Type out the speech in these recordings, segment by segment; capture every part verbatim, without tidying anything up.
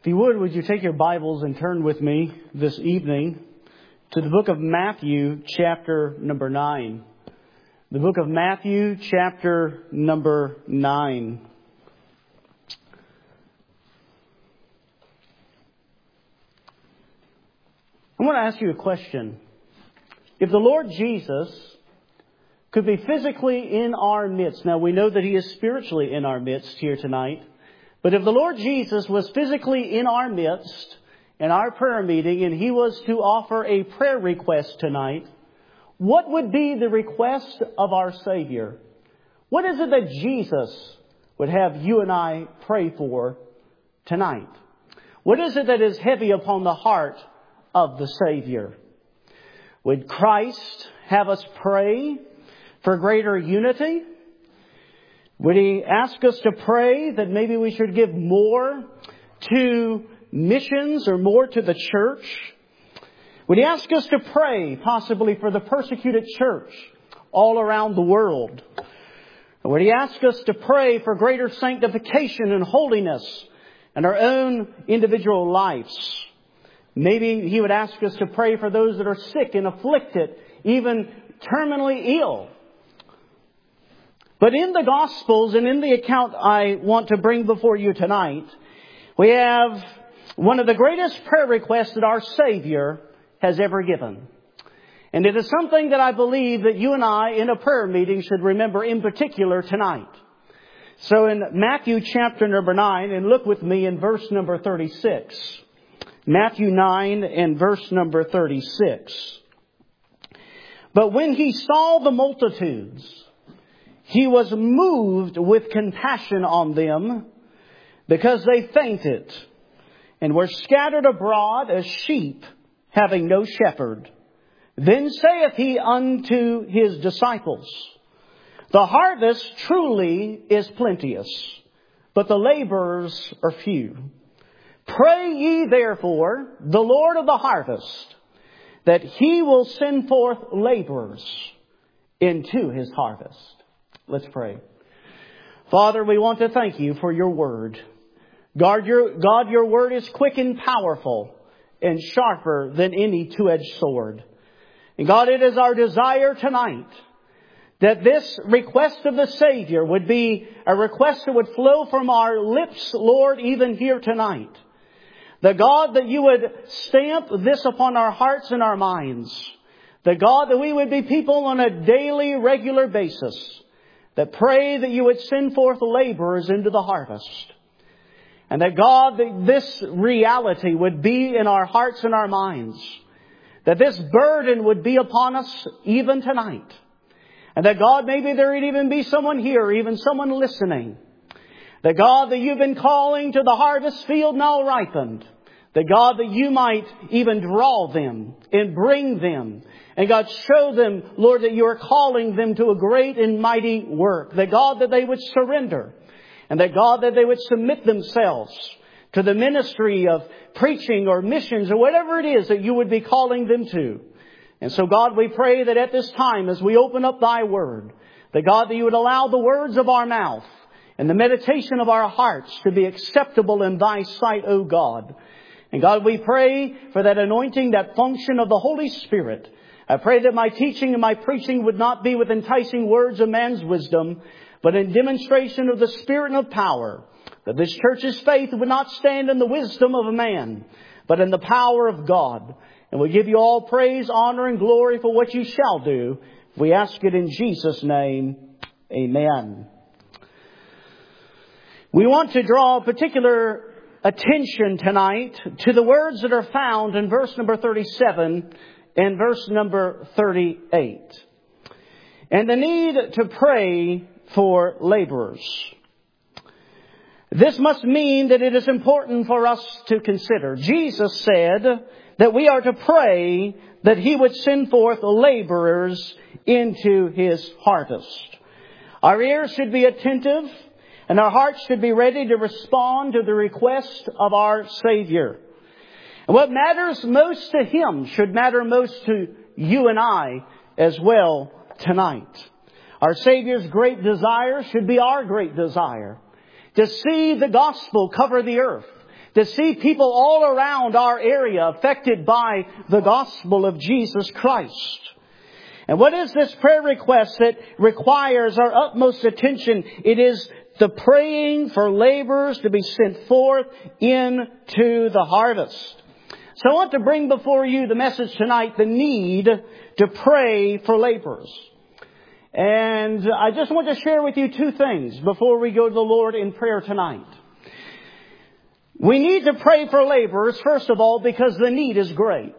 If you would, would you take your Bibles and turn with me this evening to the book of Matthew, chapter number nine. The book of Matthew, chapter number nine. I want to ask you a question. If the Lord Jesus could be physically in our midst, now we know that He is spiritually in our midst here tonight, but if the Lord Jesus was physically in our midst in our prayer meeting and He was to offer a prayer request tonight, what would be the request of our Savior? What is it that Jesus would have you and I pray for tonight? What is it that is heavy upon the heart of the Savior? Would Christ have us pray for greater unity? Would He ask us to pray that maybe we should give more to missions or more to the church? Would He ask us to pray possibly for the persecuted church all around the world? Or would He ask us to pray for greater sanctification and holiness in our own individual lives? Maybe He would ask us to pray for those that are sick and afflicted, even terminally ill. But in the Gospels and in the account I want to bring before you tonight, we have one of the greatest prayer requests that our Savior has ever given. And it is something that I believe that you and I in a prayer meeting should remember in particular tonight. So in Matthew chapter number nine, and look with me in verse number thirty-six. Matthew nine and verse number thirty-six. But when He saw the multitudes, He was moved with compassion on them, because they fainted and were scattered abroad as sheep having no shepherd. Then saith He unto His disciples, The harvest truly is plenteous, but the laborers are few. Pray ye therefore the Lord of the harvest, that He will send forth laborers into His harvest. Let's pray. Father, we want to thank You for Your word. God, your, God, Your word is quick and powerful and sharper than any two-edged sword. And God, it is our desire tonight that this request of the Savior would be a request that would flow from our lips, Lord, even here tonight. The God, that You would stamp this upon our hearts and our minds. The God, that we would be people on a daily, regular basis that pray that You would send forth laborers into the harvest. And that God, that this reality would be in our hearts and our minds. That this burden would be upon us even tonight. And that God, maybe there would even be someone here, even someone listening. That God, that You've been calling to the harvest field now ripened. That God, that You might even draw them and bring them. And God, show them, Lord, that You are calling them to a great and mighty work. That God, that they would surrender. And that God, that they would submit themselves to the ministry of preaching or missions or whatever it is that You would be calling them to. And so God, we pray that at this time, as we open up Thy word, that God, that You would allow the words of our mouth and the meditation of our hearts to be acceptable in Thy sight, O God. And God, we pray for that anointing, that function of the Holy Spirit. I pray that my teaching and my preaching would not be with enticing words of man's wisdom, but in demonstration of the Spirit and of power. That this church's faith would not stand in the wisdom of a man, but in the power of God. And we give You all praise, honor, and glory for what You shall do. We ask it in Jesus' name. Amen. We want to draw particular attention tonight to the words that are found in verse number thirty-seven and verse number thirty-eight. And the need to pray for laborers. This must mean that it is important for us to consider. Jesus said that we are to pray that He would send forth laborers into His harvest. Our ears should be attentive and our hearts should be ready to respond to the request of our Savior. And what matters most to Him should matter most to you and I as well tonight. Our Savior's great desire should be our great desire. To see the gospel cover the earth. to see people all around our area affected by the gospel of Jesus Christ. And what is this prayer request that requires our utmost attention? It is the praying for laborers to be sent forth into the harvest. So I want to bring before you the message tonight, the need to pray for laborers. And I just want to share with you two things before we go to the Lord in prayer tonight. We need to pray for laborers, first of all, because the need is great.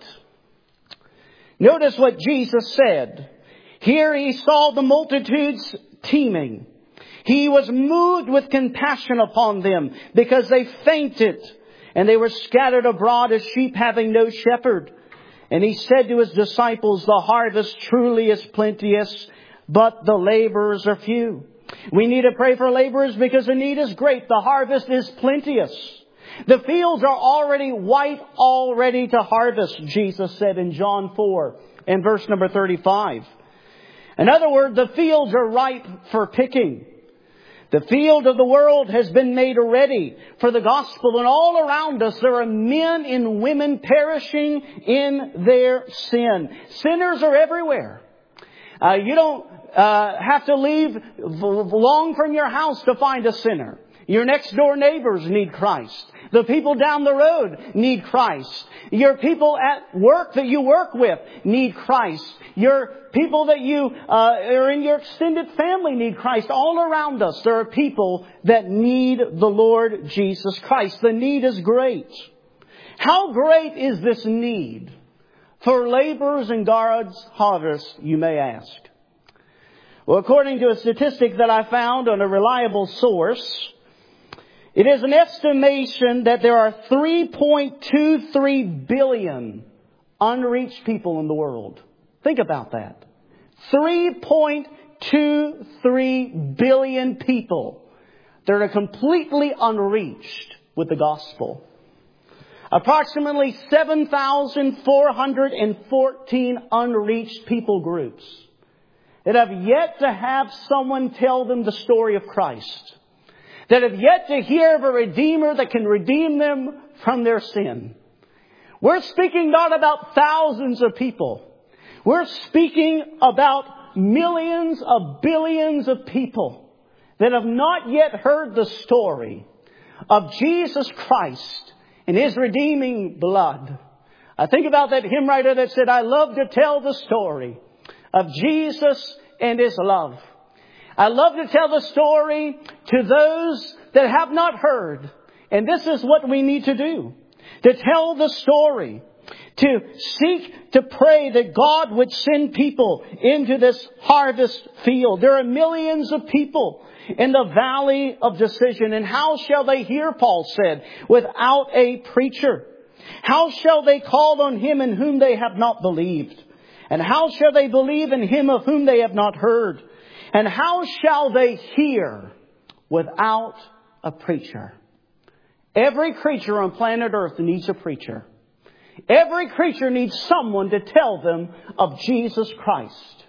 Notice what Jesus said. Here He saw the multitudes teeming. He was moved with compassion upon them because they fainted and they were scattered abroad as sheep having no shepherd. And He said to His disciples, the harvest truly is plenteous, but the laborers are few. We need to pray for laborers because the need is great. The harvest is plenteous. The fields are already white, all ready to harvest, Jesus said in John four and verse number thirty-five. In other words, the fields are ripe for picking. The field of the world has been made ready for the gospel. And all around us there are men and women perishing in their sin. Sinners are everywhere. Uh, you don't uh, have to leave long from your house to find a sinner. Your next door neighbors need Christ. The people down the road need Christ. Your people at work that you work with need Christ. Your people that you uh, are in your extended family need Christ. All around us there are people that need the Lord Jesus Christ. The need is great. How great is this need for laborers in God's harvest, you may ask? Well, according to a statistic that I found on a reliable source, it is an estimation that there are three point two three billion unreached people in the world. Think about that. three point two three billion people that are completely unreached with the gospel. Approximately seven thousand four hundred fourteen unreached people groups that have yet to have someone tell them the story of Christ. That have yet to hear of a Redeemer that can redeem them from their sin. We're speaking not about thousands of people. We're speaking about millions of billions of people that have not yet heard the story of Jesus Christ and His redeeming blood. I think about that hymn writer that said, I love to tell the story of Jesus and His love. I love to tell the story to those that have not heard. And this is what we need to do. To tell the story. To seek to pray that God would send people into this harvest field. There are millions of people in the valley of decision. And how shall they hear, Paul said, without a preacher? How shall they call on Him in whom they have not believed? And how shall they believe in Him of whom they have not heard? And how shall they hear without a preacher? Every creature on planet Earth needs a preacher. Every creature needs someone to tell them of Jesus Christ.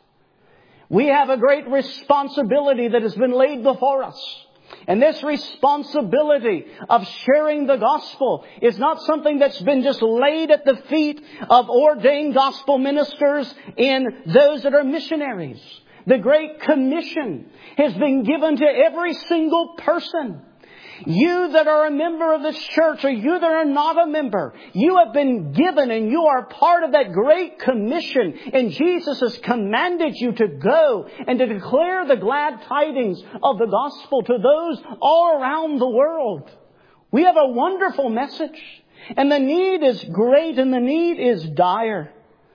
We have a great responsibility that has been laid before us. And this responsibility of sharing the gospel is not something that's been just laid at the feet of ordained gospel ministers and those that are missionaries. The Great Commission has been given to every single person. You that are a member of this church or you that are not a member, you have been given and you are part of that Great Commission. And Jesus has commanded you to go and to declare the glad tidings of the gospel to those all around the world. We have a wonderful message. And the need is great and the need is dire.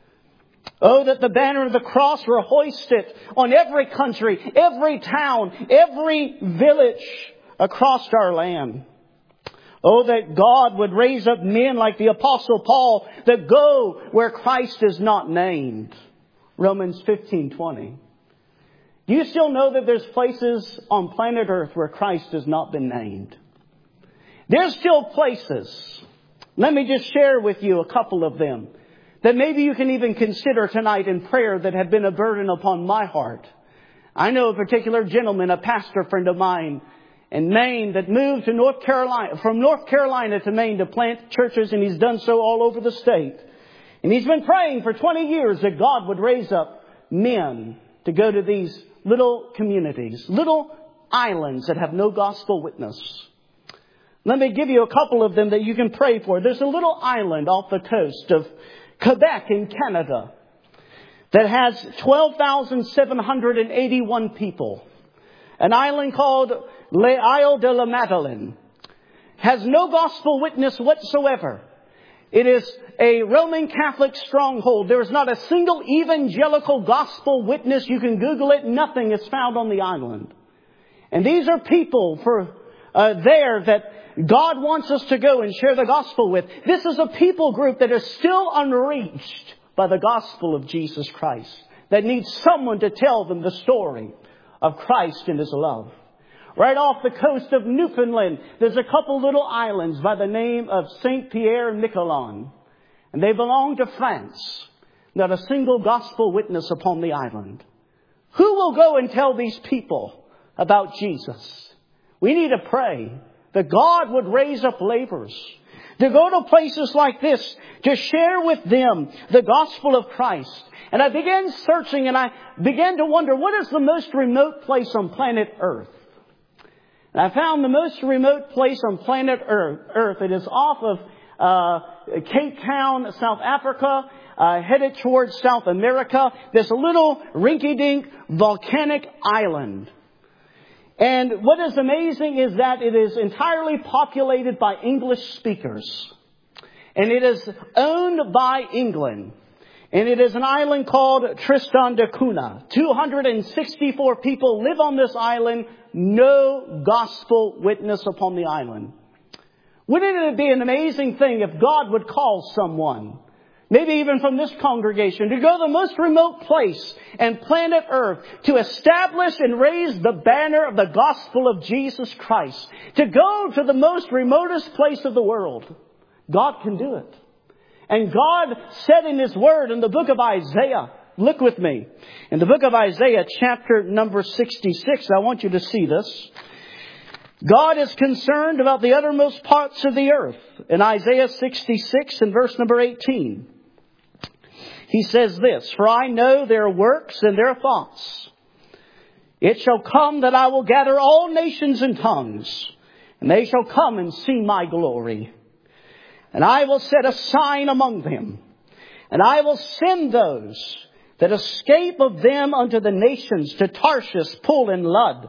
Oh, that the banner of the cross were hoisted on every country, every town, every village across our land. Oh, that God would raise up men like the Apostle Paul that go where Christ is not named. Romans fifteen twenty. Do you still know that there's places on planet Earth where Christ has not been named? There's still places. Let me just share with you a couple of them that maybe you can even consider tonight in prayer that have been a burden upon my heart. I know a particular gentleman, a pastor friend of mine, in Maine that moved to North Carolina, from North Carolina to Maine to plant churches, and he's done so all over the state. And he's been praying for twenty years that God would raise up men to go to these little communities, little islands that have no gospel witness. Let me give you a couple of them that you can pray for. There's a little island off the coast of Quebec in Canada that has twelve thousand seven hundred eighty-one people. An island called Les Isles de la Madeleine has no gospel witness whatsoever. It is a Roman Catholic stronghold. There is not a single evangelical gospel witness. You can Google it. Nothing is found on the island. And these are people for uh, there that God wants us to go and share the gospel with. This is a people group that is still unreached by the gospel of Jesus Christ, that needs someone to tell them the story of Christ and His love. Right off the coast of Newfoundland, there's a couple little islands by the name of Saint Pierre and Miquelon. And they belong to France. Not a single gospel witness upon the island. Who will go and tell these people about Jesus? We need to pray that God would raise up laborers to go to places like this, to share with them the gospel of Christ. And I began searching and I began to wonder, what is the most remote place on planet Earth? And I found the most remote place on planet Earth. Earth. It is off of uh, Cape Town, South Africa, uh, headed towards South America. There's a little rinky-dink volcanic island. And what is amazing is that it is entirely populated by English speakers. And it is owned by England. And it is an island called Tristan da Cunha. two hundred sixty-four people live on this island. No gospel witness upon the island. Wouldn't it be an amazing thing if God would call someone, maybe even from this congregation, to go to the most remote place and planet Earth to establish and raise the banner of the gospel of Jesus Christ, to go to the most remotest place of the world? God can do it. And God said in His Word in the book of Isaiah, look with me, in the book of Isaiah chapter number sixty-six, I want you to see this. God is concerned about the uttermost parts of the earth. In Isaiah sixty-six and verse number eighteen, He says this, "For I know their works and their thoughts. It shall come that I will gather all nations and tongues, and they shall come and see my glory. And I will set a sign among them, and I will send those that escape of them unto the nations, to Tarshish, Pul, and Lud,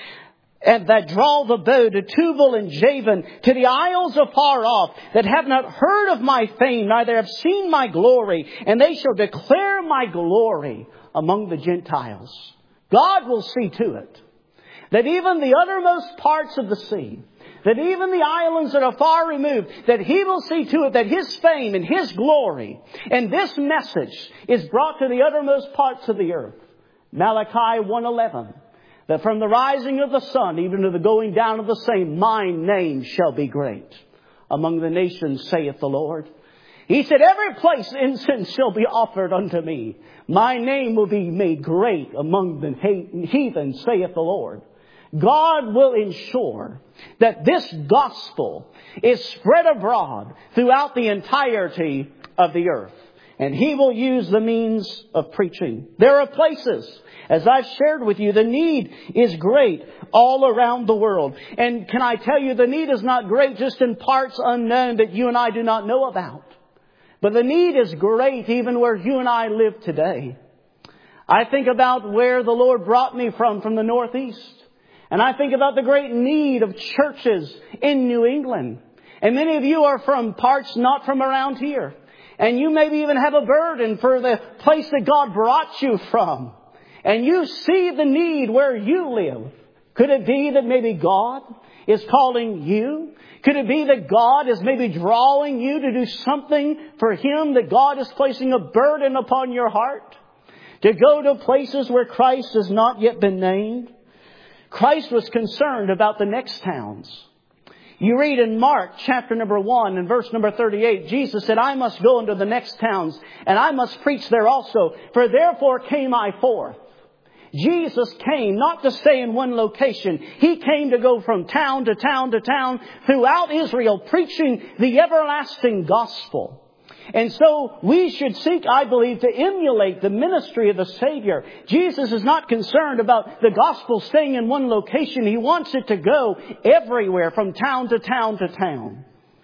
and that draw the bow, to Tubal and Javan, to the isles afar off, that have not heard of my fame, neither have seen my glory, and they shall declare my glory among the Gentiles." God will see to it that even the uttermost parts of the sea, that even the islands that are far removed, that He will see to it that His fame and His glory and this message is brought to the uttermost parts of the earth. Malachi one eleven, that from the rising of the sun even to the going down of the same, my name shall be great among the nations, saith the Lord. He said, every place incense shall be offered unto me. My name will be made great among the heathen, saith the Lord. God will ensure that this gospel is spread abroad throughout the entirety of the earth. And He will use the means of preaching. There are places, as I've shared with you, the need is great all around the world. And can I tell you, the need is not great just in parts unknown that you and I do not know about. But the need is great even where you and I live today. I think about where the Lord brought me from, from the Northeast. And I think about the great need of churches in New England. And many of you are from parts not from around here. And you maybe even have a burden for the place that God brought you from. And you see the need where you live. Could it be that maybe God is calling you? Could it be that God is maybe drawing you to do something for Him, that God is placing a burden upon your heart? To go to places where Christ has not yet been named? Christ was concerned about the next towns. You read in Mark chapter number one and verse number thirty-eight, Jesus said, "I must go into the next towns, and I must preach there also. For therefore came I forth." Jesus came not to stay in one location. He came to go from town to town to town throughout Israel, preaching the everlasting gospel. And so we should seek, I believe, to emulate the ministry of the Savior. Jesus is not concerned about the gospel staying in one location. He wants it to go everywhere, from town to town to town.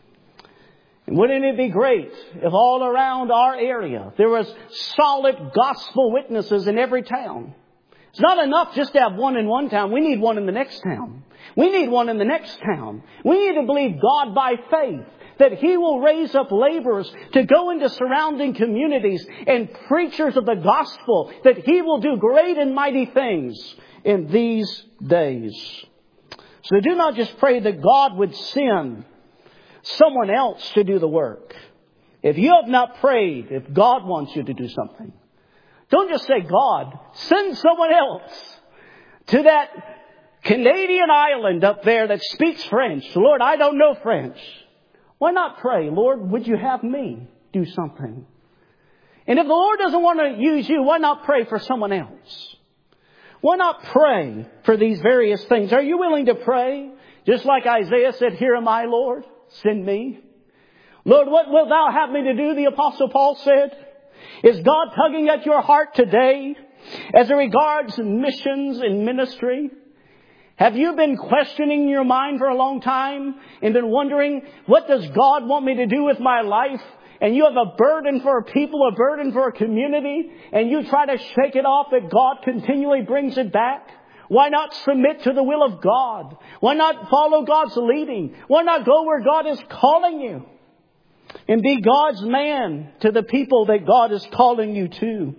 And wouldn't it be great if all around our area there was solid gospel witnesses in every town? It's not enough just to have one in one town. We need one in the next town. We need one in the next town. We need to believe God by faith that He will raise up laborers to go into surrounding communities and preachers of the gospel, that He will do great and mighty things in these days. So do not just pray that God would send someone else to do the work. If you have not prayed, if God wants you to do something, don't just say, God, send someone else to that Canadian island up there that speaks French. Lord, I don't know French. Why not pray, Lord, would you have me do something? And if the Lord doesn't want to use you, why not pray for someone else? Why not pray for these various things? Are you willing to pray? Just like Isaiah said, here am I, Lord, send me. Lord, what wilt thou have me to do? The Apostle Paul said. Is God tugging at your heart today as it regards missions and ministry? Have you been questioning your mind for a long time and been wondering, what does God want me to do with my life? And you have a burden for a people, a burden for a community, and you try to shake it off, but God continually brings it back. Why not submit to the will of God? Why not follow God's leading? Why not go where God is calling you? And be God's man to the people that God is calling you to.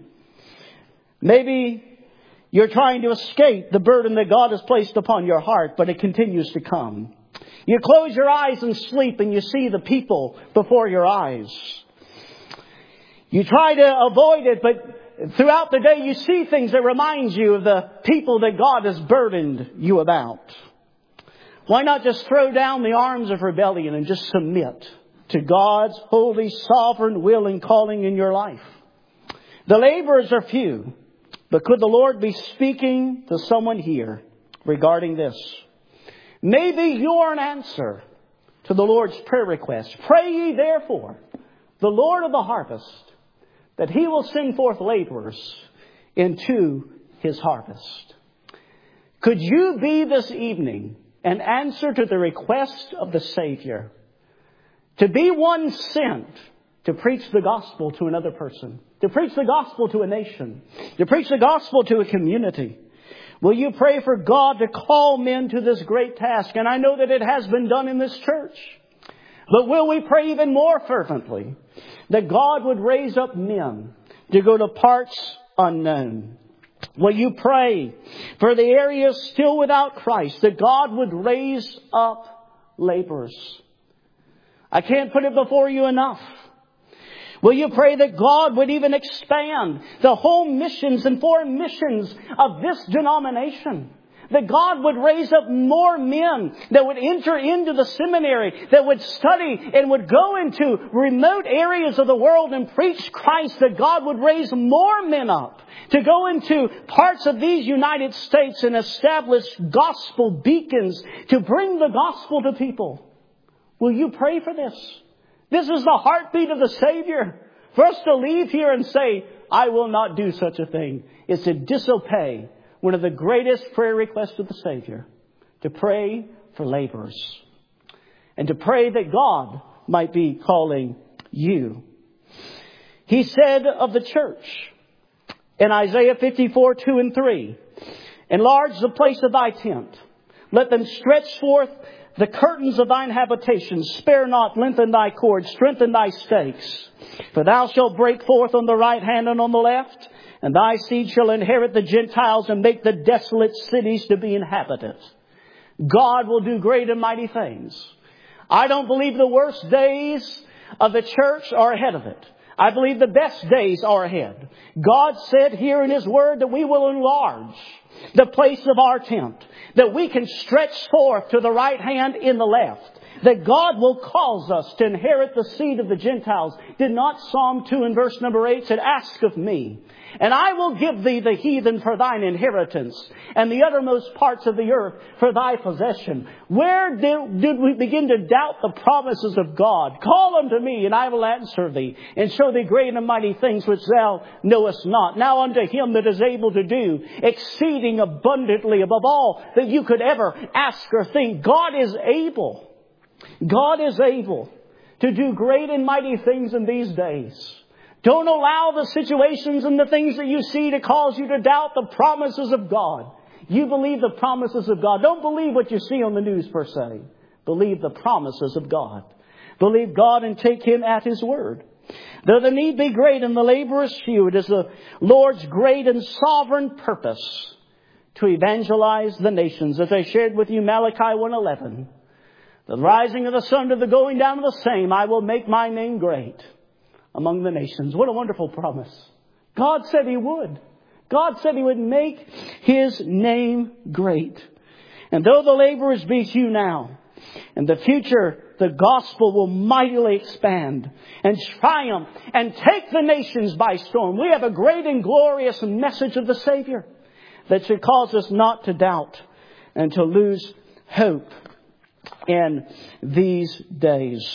Maybe you're trying to escape the burden that God has placed upon your heart, but it continues to come. You close your eyes and sleep and you see the people before your eyes. You try to avoid it, but throughout the day you see things that remind you of the people that God has burdened you about. Why not just throw down the arms of rebellion and just submit to God's holy, sovereign will and calling in your life? The laborers are few, but could the Lord be speaking to someone here regarding this? Maybe you're an answer to the Lord's prayer request. Pray ye therefore the Lord of the harvest, that He will send forth laborers into His harvest. Could you be this evening an answer to the request of the Savior? To be one sent to preach the gospel to another person. To preach the gospel to a nation. To preach the gospel to a community. Will you pray for God to call men to this great task? And I know that it has been done in this church. But will we pray even more fervently that God would raise up men to go to parts unknown? Will you pray for the areas still without Christ, that God would raise up laborers? I can't put it before you enough. Will you pray that God would even expand the home missions and foreign missions of this denomination? That God would raise up more men that would enter into the seminary, that would study and would go into remote areas of the world and preach Christ. That God would raise more men up to go into parts of these United States and establish gospel beacons to bring the gospel to people. Will you pray for this? This is the heartbeat of the Savior. For us to leave here and say, I will not do such a thing, is to disobey one of the greatest prayer requests of the Savior. To pray for laborers. And to pray that God might be calling you. He said of the church in Isaiah fifty-four, two and three, enlarge the place of thy tent. Let them stretch forth the curtains of thine habitation. Spare not, lengthen thy cords, strengthen thy stakes. For thou shalt break forth on the right hand and on the left, and thy seed shall inherit the Gentiles and make the desolate cities to be inhabited. God will do great and mighty things. I don't believe the worst days of the church are ahead of it. I believe the best days are ahead. God said here in His Word that we will enlarge the place of our tent, that we can stretch forth to the right hand in the left, that God will cause us to inherit the seed of the Gentiles. Did not Psalm two and verse number eight said, ask of me, and I will give thee the heathen for thine inheritance, and the uttermost parts of the earth for thy possession. Where did, did we begin to doubt the promises of God? Call unto me, and I will answer thee, and show thee great and mighty things which thou knowest not. Now unto him that is able to do exceeding abundantly above all that you could ever ask or think. God is able. God is able to do great and mighty things in these days. Don't allow the situations and the things that you see to cause you to doubt the promises of God. You believe the promises of God. Don't believe what you see on the news per se. Believe the promises of God. Believe God and take Him at His word. Though the need be great and the labor is few, it is the Lord's great and sovereign purpose to evangelize the nations. As I shared with you, Malachi one eleven. The rising of the sun to the going down of the same, I will make my name great among the nations. What a wonderful promise. God said He would. God said He would make His name great. And though the laborers be few now, in the future the gospel will mightily expand and triumph and take the nations by storm. We have a great and glorious message of the Savior that should cause us not to doubt and to lose hope in these days.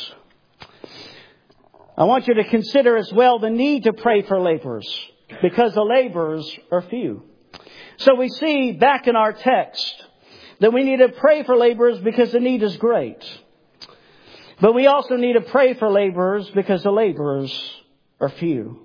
I want you to consider as well the need to pray for laborers, because the laborers are few. So we see back in our text that we need to pray for laborers because the need is great. But we also need to pray for laborers because the laborers are few.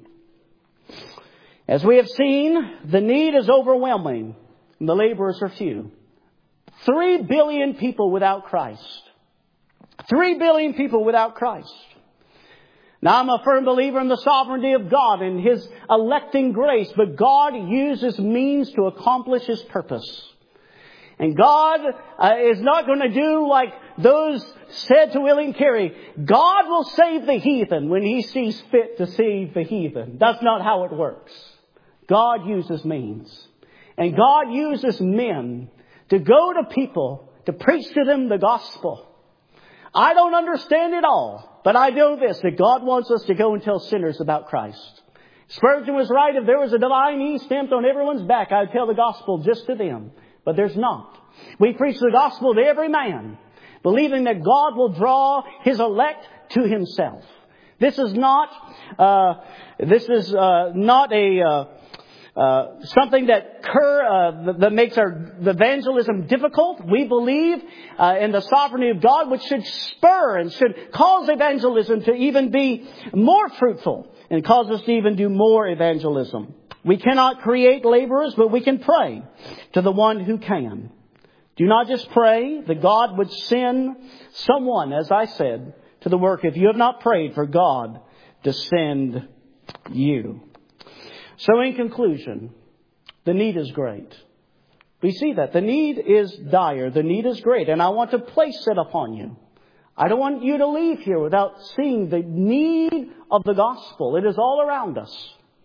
As we have seen, the need is overwhelming and the laborers are few. Three billion people without Christ. Three billion people without Christ. Now, I'm a firm believer in the sovereignty of God and His electing grace, but God uses means to accomplish His purpose. And God uh, is not going to do like those said to William Carey, God will save the heathen when He sees fit to save the heathen. That's not how it works. God uses means. And God uses men to go to people, to preach to them the gospel. I don't understand it all, but I know this, that God wants us to go and tell sinners about Christ. Spurgeon was right. If there was a divine E stamped on everyone's back, I would tell the gospel just to them. But there's not. We preach the gospel to every man, believing that God will draw His elect to Himself. This is not, uh, this is uh, not a uh, uh, something that cur, uh, that makes our evangelism difficult. We believe uh, in the sovereignty of God, which should spur and should cause evangelism to even be more fruitful and cause us to even do more evangelism. We cannot create laborers, but we can pray to the one who can. Do not just pray that God would send someone, as I said, to the work if you have not prayed for God to send you. So in conclusion, the need is great. We see that. The need is dire. The need is great. And I want to place it upon you. I don't want you to leave here without seeing the need of the gospel. It is all around us.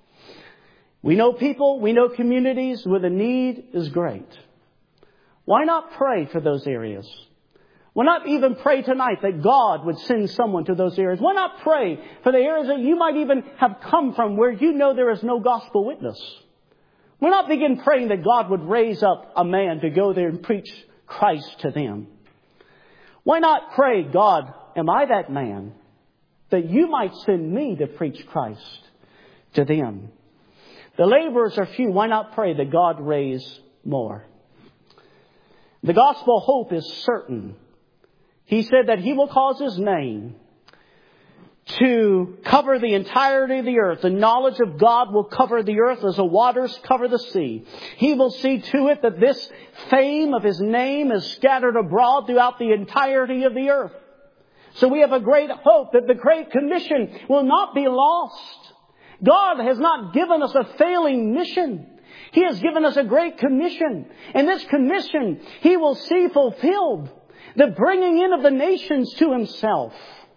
We know people, we know communities where the need is great. Why not pray for those areas? Why not even pray tonight that God would send someone to those areas? Why not pray for the areas that you might even have come from where you know there is no gospel witness? Why not begin praying that God would raise up a man to go there and preach Christ to them? Why not pray, God, am I that man, that you might send me to preach Christ to them? The laborers are few. Why not pray that God raise more? The gospel hope is certain. He said that He will cause His name to cover the entirety of the earth. The knowledge of God will cover the earth as the waters cover the sea. He will see to it that this fame of His name is scattered abroad throughout the entirety of the earth. So we have a great hope that the Great Commission will not be lost. God has not given us a failing mission. He has given us a great commission. And this commission He will see fulfilled. The bringing in of the nations to Himself.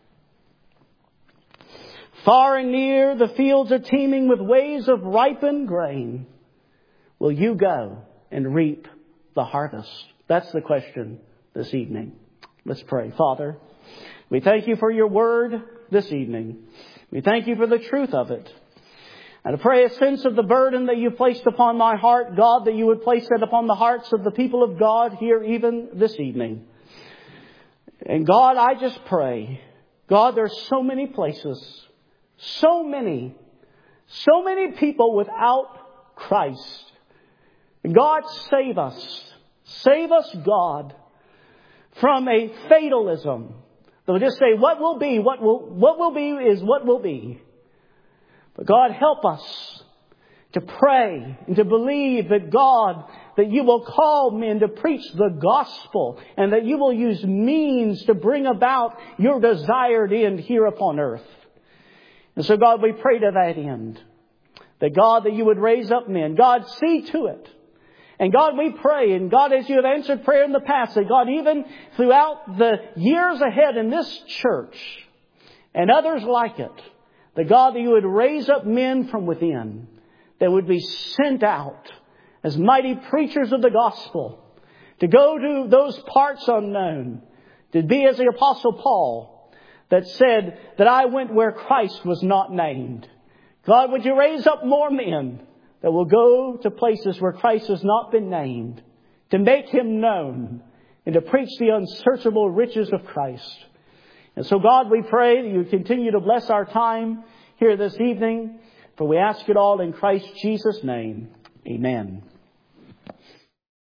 Far and near the fields are teeming with waves of ripened grain. Will you go and reap the harvest? That's the question this evening. Let's pray. Father, we thank you for your word this evening. We thank you for the truth of it. And I pray a sense of the burden that you placed upon my heart, God, that you would place it upon the hearts of the people of God here even this evening. And God, I just pray, God, there's so many places, so many, so many people without Christ. God, save us. Save us, God, from a fatalism. They'll just say, what will be, what will, what will be is what will be. But God, help us to pray and to believe that God, that you will call men to preach the gospel and that you will use means to bring about your desired end here upon earth. And so, God, we pray to that end. That, God, that you would raise up men. God, see to it. And God, we pray, and God, as you have answered prayer in the past, that God, even throughout the years ahead in this church and others like it, that God, that you would raise up men from within that would be sent out as mighty preachers of the gospel, to go to those parts unknown, to be as the Apostle Paul that said that I went where Christ was not named. God, would you raise up more men that will go to places where Christ has not been named, to make Him known and to preach the unsearchable riches of Christ. And so, God, we pray that you continue to bless our time here this evening, for we ask it all in Christ Jesus' name. Amen.